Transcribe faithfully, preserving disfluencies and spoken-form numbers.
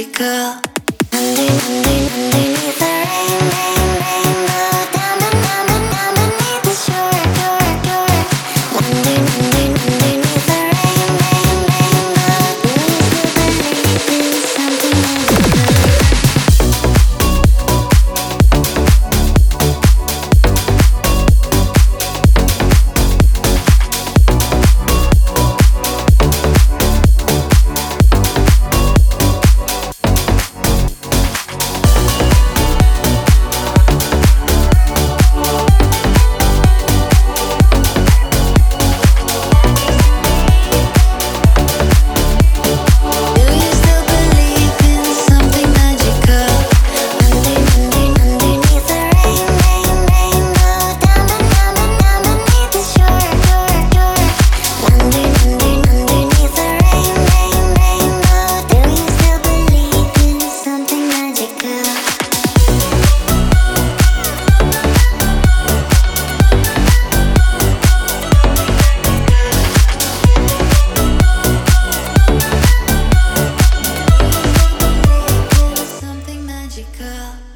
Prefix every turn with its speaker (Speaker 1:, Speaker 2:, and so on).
Speaker 1: magical. Underneath, underneath the rain, rain, rainbow. Down, down, down, down, down beneath the shore, shore, shore. Underneath, underneath the rain, rain, rainbow. Do you still believe in something magical? Magical.